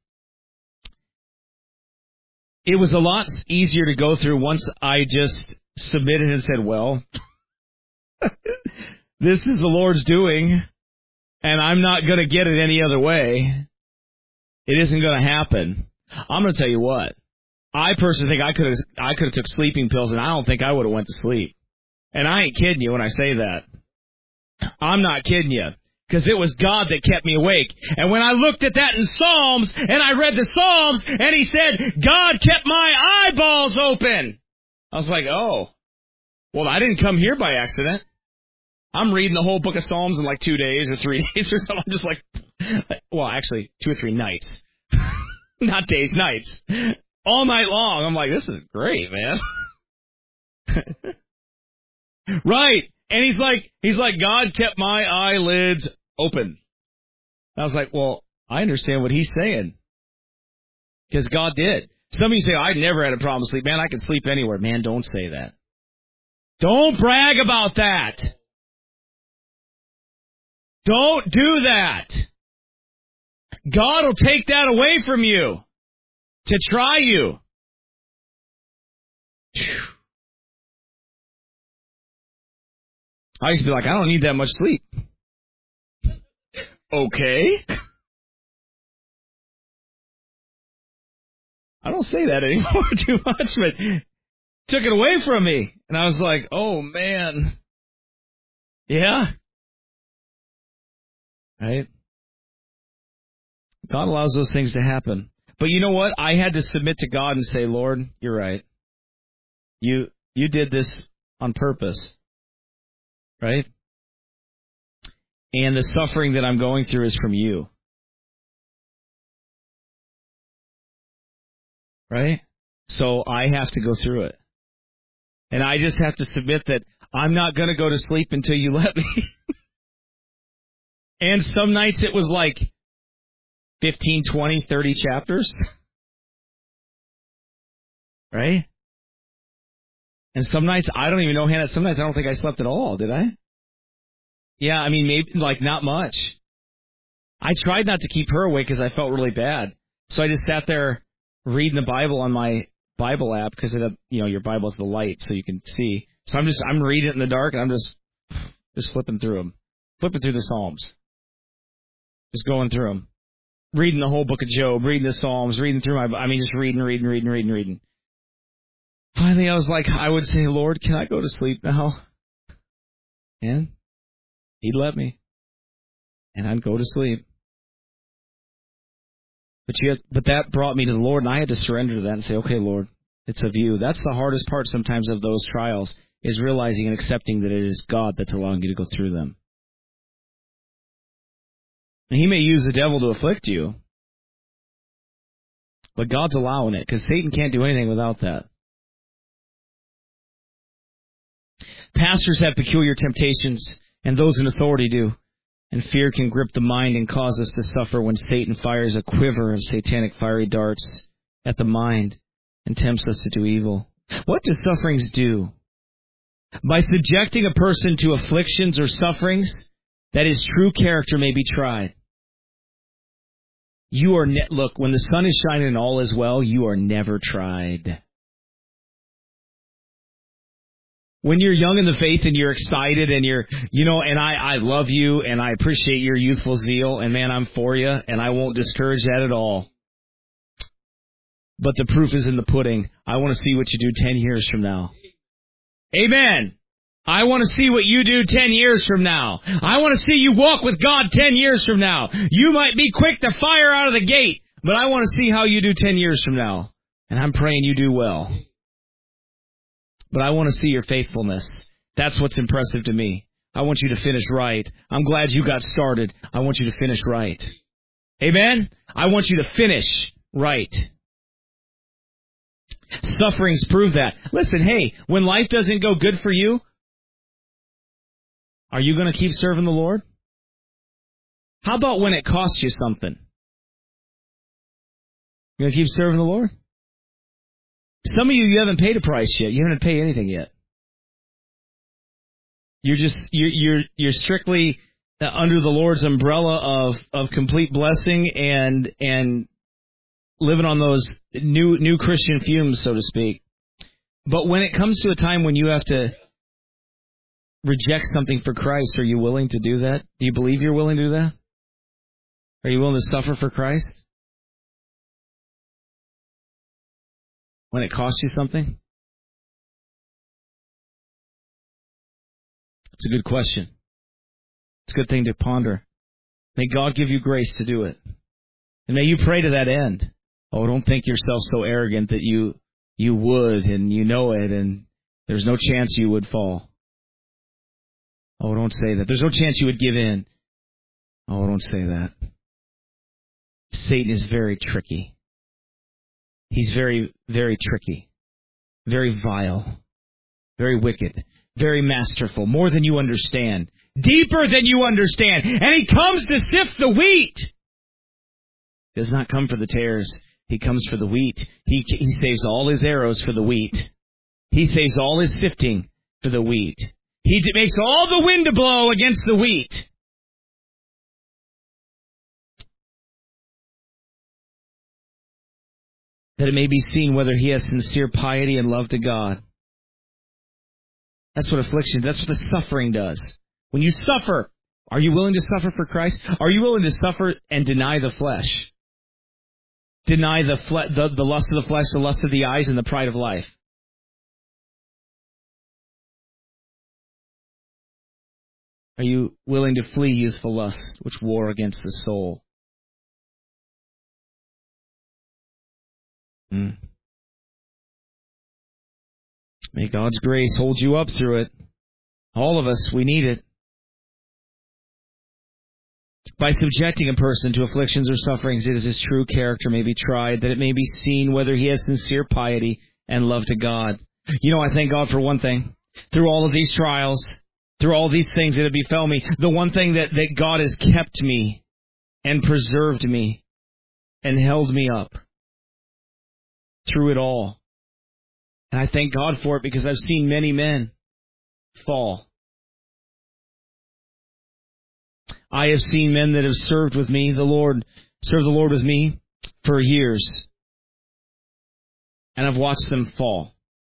A: it was a lot easier to go through once I just submitted and said, well, this is the Lord's doing, and I'm not going to get it any other way. It isn't going to happen. I'm going to tell you what. I personally think I could have I could have took sleeping pills, and I don't think I would have went to sleep. And I ain't kidding you when I say that. I'm not kidding you. Because it was God that kept me awake. And when I looked at that in Psalms, and I read the Psalms, and he said, God kept my eyeballs open. I was like, oh, well, I didn't come here by accident. I'm reading the whole book of Psalms in like two days or three days or something. I'm just like, well, actually, two or three nights. Not days, nights. All night long. I'm like, this is great, man. Right. And he's like, he's like, God kept my eyelids open. I was like, well, I understand what he's saying. Because God did. Some of you say, I never had a problem sleep. Man, I can sleep anywhere. Man, don't say that. Don't brag about that. Don't do that. God will take that away from you to try you. Whew. I used to be like, I don't need that much sleep. Okay. I don't say that anymore too much, but took it away from me. And I was like, oh, man. Yeah. Right? God allows those things to happen. But you know what? I had to submit to God and say, Lord, you're right. You you did this on purpose. Right? And the suffering that I'm going through is from you. Right? So I have to go through it. And I just have to submit that I'm not going to go to sleep until you let me. And some nights it was like fifteen, twenty, thirty chapters. Right? And some nights, I don't even know, Hannah, some nights I don't think I slept at all, did I? Yeah, I mean, maybe, like, not much. I tried not to keep her awake because I felt really bad. So I just sat there reading the Bible on my Bible app because, it, you know, your Bible's the light so you can see. So I'm just, I'm reading it in the dark and I'm just, just flipping through them. Flipping through the Psalms. Just going through them. Reading the whole book of Job, reading the Psalms, reading through my, I mean, just reading, reading, reading, reading, reading. Finally, I was like, I would say, Lord, can I go to sleep now? And He'd let me. And I'd go to sleep. But you, but that brought me to the Lord, and I had to surrender to that and say, okay, Lord, it's of you. That's the hardest part sometimes of those trials, is realizing and accepting that it is God that's allowing you to go through them. And He may use the devil to afflict you, but God's allowing it, because Satan can't do anything without that. Pastors have peculiar temptations, and those in authority do. And fear can grip the mind and cause us to suffer when Satan fires a quiver of satanic fiery darts at the mind and tempts us to do evil. What do sufferings do? By subjecting a person to afflictions or sufferings, that his true character may be tried. You are ne- look, when the sun is shining and all is well, you are never tried. When you're young in the faith and you're excited and you're, you know, and I, I love you and I appreciate your youthful zeal and man, I'm for you and I won't discourage that at all. But the proof is in the pudding. I want to see what you do ten years from now. Amen. I want to see what you do ten years from now. I want to see you walk with God ten years from now. You might be quick to fire out of the gate, but I want to see how you do ten years from now. And I'm praying you do well. But I want to see your faithfulness. That's what's impressive to me. I want you to finish right. I'm glad you got started. I want you to finish right. Amen? I want you to finish right. Sufferings prove that. Listen, hey, when life doesn't go good for you, are you going to keep serving the Lord? How about when it costs you something? You going to keep serving the Lord? Some of you, you haven't paid a price yet. You haven't paid anything yet. You're just, you're, you're, you're strictly under the Lord's umbrella of, of complete blessing and, and living on those new, new Christian fumes, so to speak. But when it comes to a time when you have to reject something for Christ, are you willing to do that? Do you believe you're willing to do that? Are you willing to suffer for Christ? When it costs you something? It's a good question. It's a good thing to ponder. May God give you grace to do it. And may you pray to that end. Oh, don't think yourself so arrogant that you you would and you know it and there's no chance you would fall. Oh, don't say that. There's no chance you would give in. Oh, don't say that. Satan is very tricky. He's very, very tricky. Very vile. Very wicked. Very masterful. More than you understand. Deeper than you understand. And he comes to sift the wheat. He does not come for the tares. He comes for the wheat. He, he saves all his arrows for the wheat. He saves all his sifting for the wheat. He makes all the wind to blow against the wheat. That it may be seen whether he has sincere piety and love to God. That's what affliction, that's what the suffering does. When you suffer, are you willing to suffer for Christ? Are you willing to suffer and deny the flesh? Deny the, fle- the, the lust of the flesh, the lust of the eyes, and the pride of life. Are you willing to flee youthful lusts which war against the soul? Mm. May God's grace hold you up through it. All of us, we need it. By subjecting a person to afflictions or sufferings, it is his true character may be tried, that it may be seen whether he has sincere piety and love to God. You know, I thank God for one thing. Through all of these trials, through all these things that have befell me, the one thing that, that God has kept me and preserved me and held me up through it all. And I thank God for it because I've seen many men fall. I have seen men that have served with me, the Lord, served the Lord with me for years. And I've watched them fall.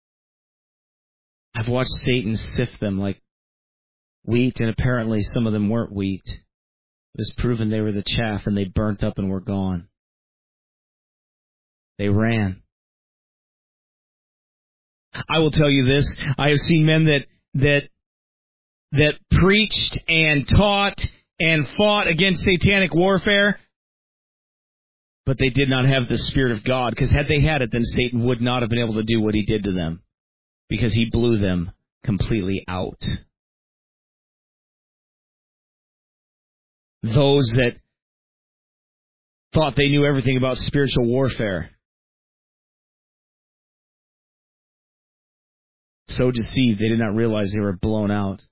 A: I've watched Satan sift them like wheat, and apparently some of them weren't wheat. It was proven they were the chaff, and they burnt up and were gone. They ran. I will tell you this, I have seen men that that that preached and taught and fought against satanic warfare, but they did not have the Spirit of God, because had they had it, then Satan would not have been able to do what he did to them, because he blew them completely out. Those that thought they knew everything about spiritual warfare, so deceived they did not realize they were blown out.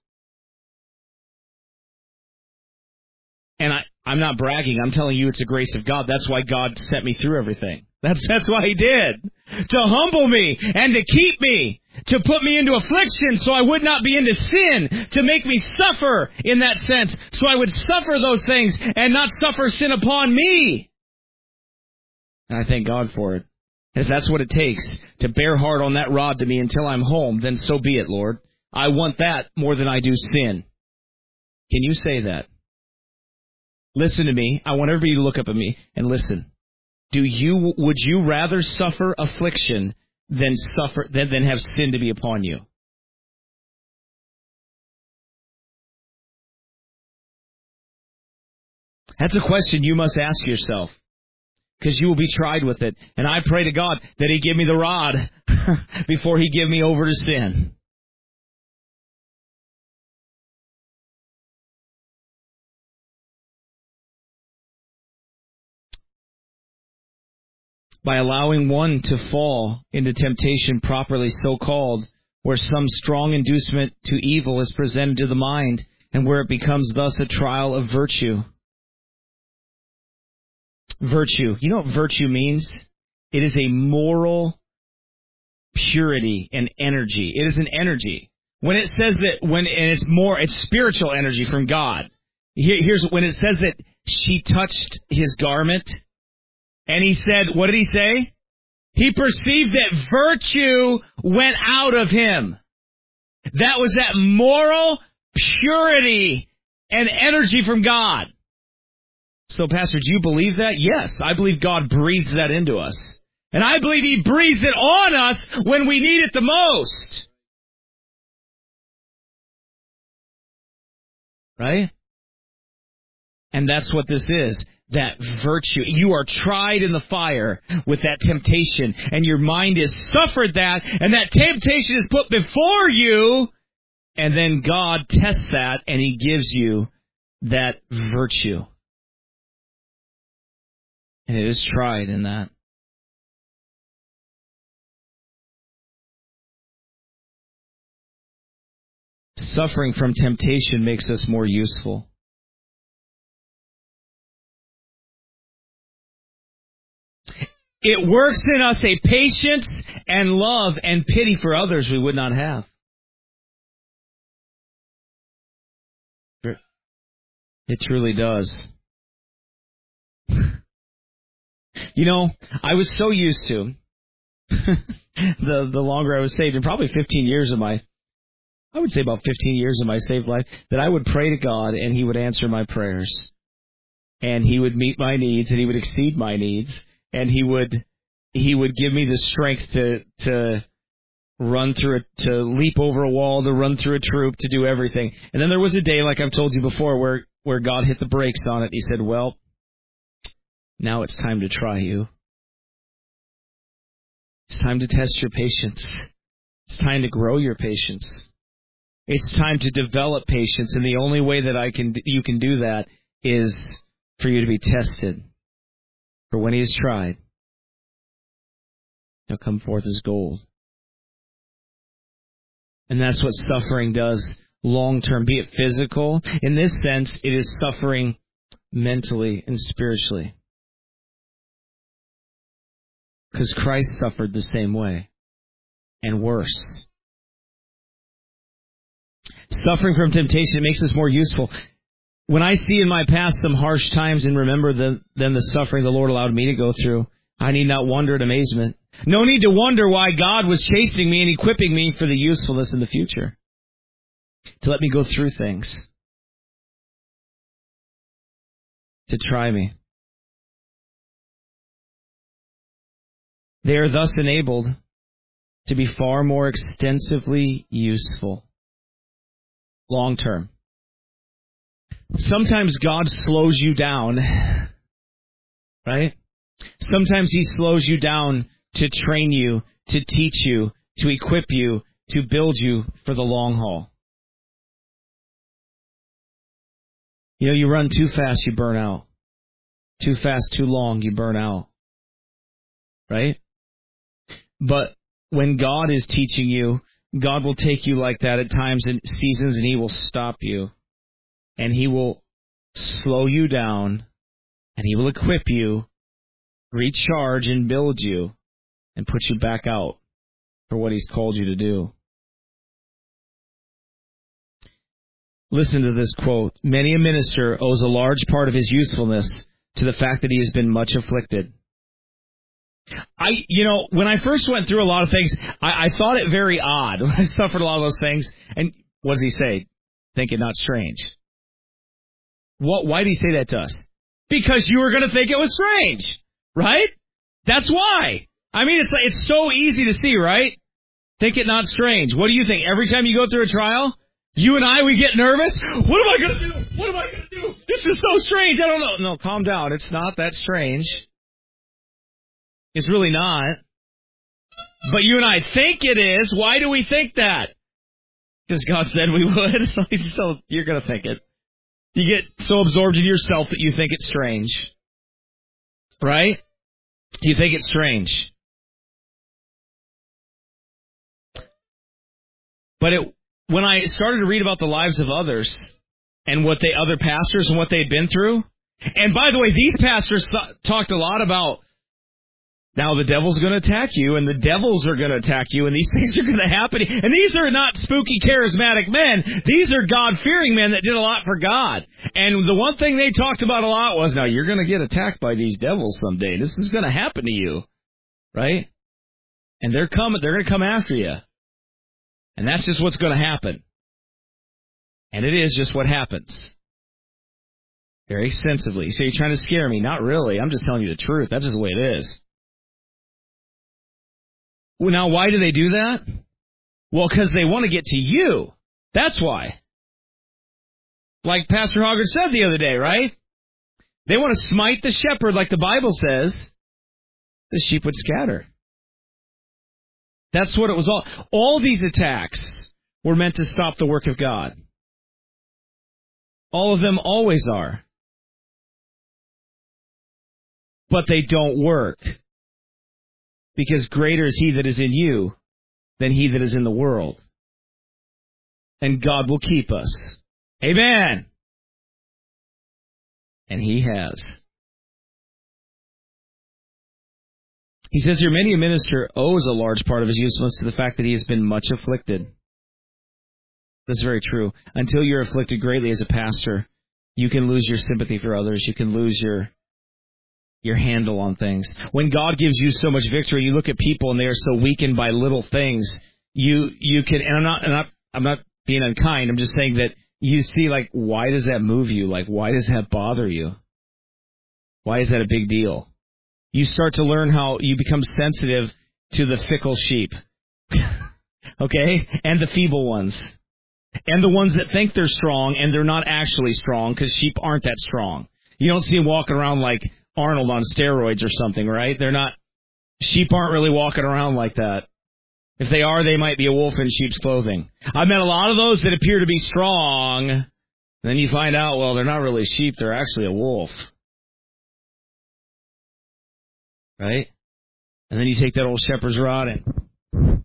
A: And I, I'm not bragging. I'm telling you it's the grace of God. That's why God sent me through everything. That's that's why he did. To humble me and to keep me. To put me into affliction so I would not be into sin. To make me suffer in that sense. So I would suffer those things and not suffer sin upon me. And I thank God for it. If that's what it takes to bear hard on that rod to me until I'm home, then so be it, Lord. I want that more than I do sin. Can you say that? Listen to me. I want everybody to look up at me and listen. Do you, would you rather suffer affliction than suffer, than, than have sin to be upon you? That's a question you must ask yourself, because you will be tried with it. And I pray to God that he give me the rod before he give me over to sin. By allowing one to fall into temptation properly so called, where some strong inducement to evil is presented to the mind, and where it becomes thus a trial of virtue. Virtue. You know what virtue means? It is a moral purity and energy. It is an energy. When it says that, when and it's more, it's spiritual energy from God. Here, here's when it says that she touched his garment. And he said, what did he say? He perceived that virtue went out of him. That was that moral purity and energy from God. So, Pastor, do you believe that? Yes, I believe God breathes that into us. And I believe he breathes it on us when we need it the most. Right? And that's what this is, that virtue. You are tried in the fire with that temptation, and your mind has suffered that, and that temptation is put before you, and then God tests that, and He gives you that virtue. And it is tried in that. Suffering from temptation makes us more useful. It works in us a patience and love and pity for others we would not have. It truly does. You know, I was so used to, the the longer I was saved, and probably fifteen years of my, I would say about fifteen years of my saved life, that I would pray to God and He would answer my prayers. And He would meet my needs, and He would exceed my needs. And he would he would give me the strength to to run through it, to leap over a wall, to run through a troop, to do everything. And then there was a day, like I've told you before, where, where God hit the brakes on it. He said, well, now it's time to try you. It's time to test your patience. It's time to grow your patience. It's time to develop patience, and the only way that I can you can do that is for you to be tested. For when He is tried, He'll come forth as gold. And that's what suffering does long term, be it physical. In this sense, it is suffering mentally and spiritually. Because Christ suffered the same way, and worse. Suffering from temptation makes us more useful. When I see in my past some harsh times and remember the, then the suffering the Lord allowed me to go through, I need not wonder at amazement. No need to wonder why God was chasing me and equipping me for the usefulness in the future. To let me go through things. To try me. They are thus enabled to be far more extensively useful. Long term. Sometimes God slows you down, right? Sometimes He slows you down to train you, to teach you, to equip you, to build you for the long haul. You know, you run too fast, you burn out. Too fast, too long, you burn out. Right? But when God is teaching you, God will take you like that at times and seasons, and He will stop you. And He will slow you down, and He will equip you, recharge and build you, and put you back out for what He's called you to do. Listen to this quote. Many a minister owes a large part of his usefulness to the fact that he has been much afflicted. I, you know, when I first went through a lot of things, I, I thought it very odd. I suffered a lot of those things. And what does He say? Think it not strange. What? Why did He say that to us? Because you were going to think it was strange, right? That's why. I mean, it's it's so easy to see, right? Think it not strange. What do you think? Every time you go through a trial, you and I, we get nervous. What am I going to do? What am I going to do? This is so strange. I don't know. No, calm down. It's not that strange. It's really not. But you and I think it is. Why do we think that? Because God said we would. So you're going to think it. You get so absorbed in yourself that you think it's strange. Right? You think it's strange. But it, when I started to read about the lives of others and what they, other pastors and what they'd been through, and by the way, these pastors th- talked a lot about, now the devil's going to attack you, and the devils are going to attack you, and these things are going to happen. And these are not spooky, charismatic men. These are God-fearing men that did a lot for God. And the one thing they talked about a lot was, now you're going to get attacked by these devils someday. This is going to happen to you, right? And they're coming. They're going to come after you. And that's just what's going to happen. And it is just what happens. Very extensively. You say, you're trying to scare me. Not really. I'm just telling you the truth. That's just the way it is. Well, now, why do they do that? Well, because they want to get to you. That's why. Like Pastor Hoggard said the other day, right? They want to smite the shepherd like the Bible says. The sheep would scatter. That's what it was all. All these attacks were meant to stop the work of God. All of them always are. But they don't work. Because greater is he that is in you than he that is in the world. And God will keep us. Amen. And he has. He says here, many a minister owes a large part of his usefulness to the fact that he has been much afflicted. That's very true. Until you're afflicted greatly as a pastor, you can lose your sympathy for others. You can lose your your handle on things. When God gives you so much victory, you look at people and they are so weakened by little things. You you can, and I'm not, I'm not, I'm not being unkind. I'm just saying that you see, like, why does that move you? Like, why does that bother you? Why is that a big deal? You start to learn how you become sensitive to the fickle sheep, okay, and the feeble ones, and the ones that think they're strong and they're not actually strong because sheep aren't that strong. You don't see them walking around like Arnold on steroids or something, right? They're not. Sheep aren't really walking around like that. If they are, they might be a wolf in sheep's clothing. I've met a lot of those that appear to be strong. And then you find out, well, they're not really sheep. They're actually a wolf. Right? And then you take that old shepherd's rod and...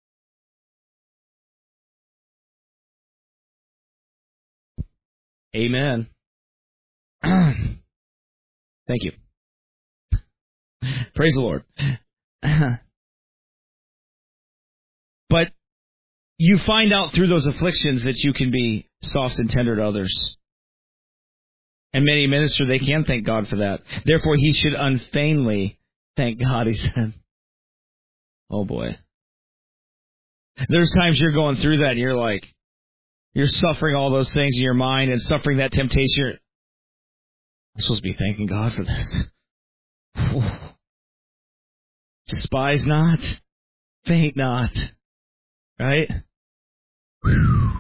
A: Amen. Thank you. Praise the Lord. But you find out through those afflictions that you can be soft and tender to others. And many minister, they can thank God for that. Therefore, he should unfeignedly thank God, he said. Oh, boy. There's times you're going through that and you're like, you're suffering all those things in your mind and suffering that temptation. You're, I'm supposed to be thanking God for this. Whew. Despise not, faint not. Right? Whew.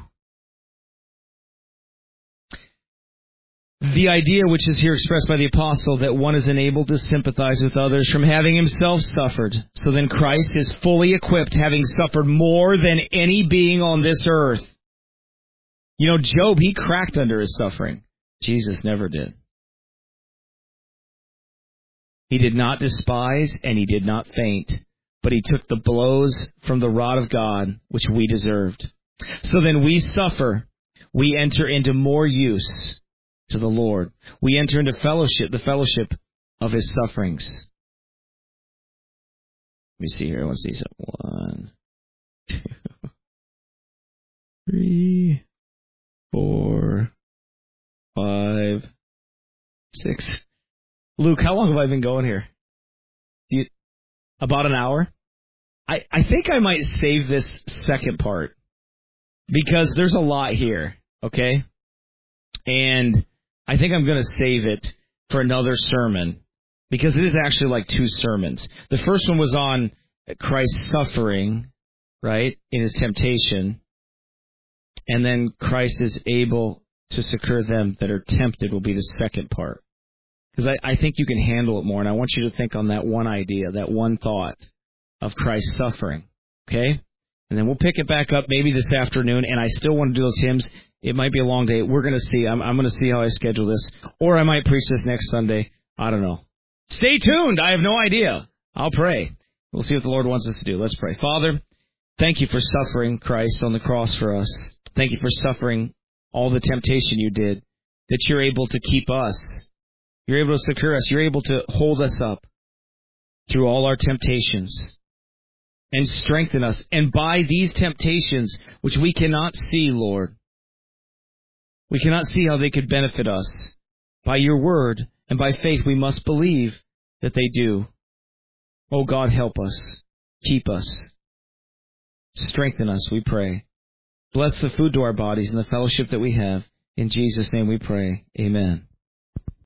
A: The idea which is here expressed by the apostle that one is enabled to sympathize with others from having himself suffered. So then Christ is fully equipped, having suffered more than any being on this earth. You know, Job, he cracked under his suffering. Jesus never did. He did not despise and he did not faint, but he took the blows from the rod of God, which we deserved. So then we suffer, we enter into more use to the Lord. We enter into fellowship, the fellowship of his sufferings. Let me see here. Let's see. One, two, three, four, five, six. Luke, how long have I been going here? Do you, about an hour? I, I think I might save this second part because there's a lot here, okay? And I think I'm going to save it for another sermon because it is actually like two sermons. The first one was on Christ's suffering, right, in his temptation. And then Christ is able to succor them that are tempted will be the second part. Because I, I think you can handle it more, and I want you to think on that one idea, that one thought of Christ's suffering, okay? And then we'll pick it back up maybe this afternoon, and I still want to do those hymns. It might be a long day. We're going to see. I'm, I'm going to see how I schedule this. Or I might preach this next Sunday. I don't know. Stay tuned. I have no idea. I'll pray. We'll see what the Lord wants us to do. Let's pray. Father, thank you for suffering Christ on the cross for us. Thank you for suffering all the temptation you did, that you're able to keep us. You're able to secure us. You're able to hold us up through all our temptations and strengthen us. And by these temptations, which we cannot see, Lord, we cannot see how they could benefit us. By your word and by faith, we must believe that they do. Oh, God, help us. Keep us. Strengthen us, we pray. Bless the food to our bodies and the fellowship that we have. In Jesus' name we pray. Amen.